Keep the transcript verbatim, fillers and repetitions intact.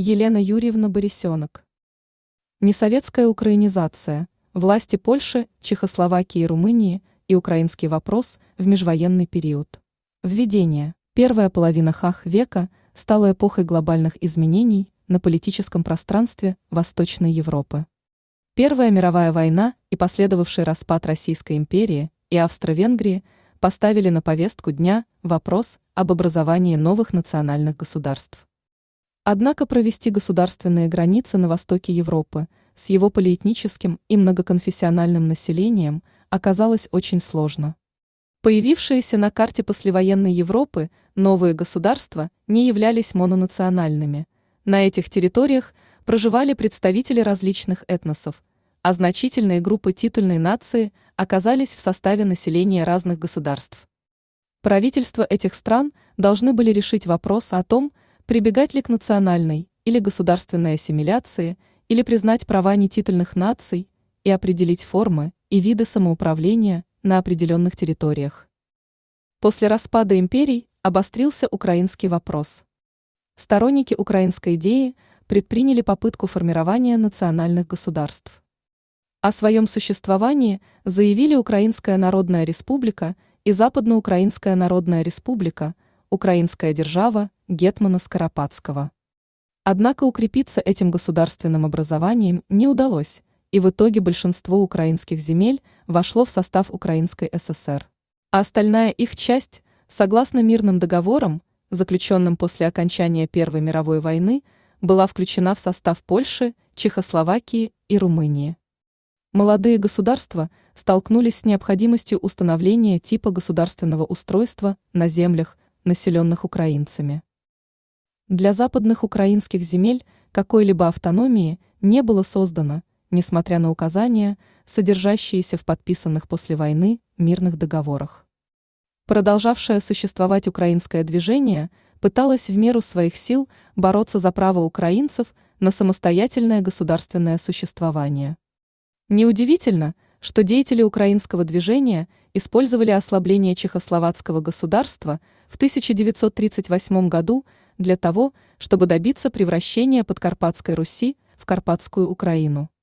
Елена Юрьевна Борисенок. Несоветская украинизация, власти Польши, Чехословакии и Румынии и украинский вопрос в межвоенный период. Введение. Первая половина ха века стала эпохой глобальных изменений на политическом пространстве Восточной Европы. Первая мировая война и последовавший распад Российской империи и Австро-Венгрии поставили на повестку дня вопрос об образовании новых национальных государств. Однако провести государственные границы на востоке Европы с его полиэтническим и многоконфессиональным населением оказалось очень сложно. Появившиеся на карте послевоенной Европы новые государства не являлись мононациональными. На этих территориях проживали представители различных этносов, а значительные группы титульной нации оказались в составе населения разных государств. Правительства этих стран должны были решить вопрос о том, прибегать ли к национальной или государственной ассимиляции, или признать права нетитульных наций и определить формы и виды самоуправления на определенных территориях. После распада империй обострился украинский вопрос. Сторонники украинской идеи предприняли попытку формирования национальных государств. О своем существовании заявили Украинская Народная Республика и Западноукраинская Народная Республика, Украинская держава гетмана Скоропадского. Однако укрепиться этим государственным образованием не удалось, и в итоге большинство украинских земель вошло в состав Украинской ССР. А остальная их часть, согласно мирным договорам, заключенным после окончания Первой мировой войны, была включена в состав Польши, Чехословакии и Румынии. Молодые государства столкнулись с необходимостью установления типа государственного устройства на землях, населенных украинцами. Для западных украинских земель какой-либо автономии не было создано, несмотря на указания, содержащиеся в подписанных после войны мирных договорах. Продолжавшее существовать украинское движение пыталось в меру своих сил бороться за право украинцев на самостоятельное государственное существование. Неудивительно, что деятели украинского движения использовали ослабление чехословацкого государства в тысяча девятьсот тридцать восьмом году для того, чтобы добиться превращения Подкарпатской Руси в Карпатскую Украину.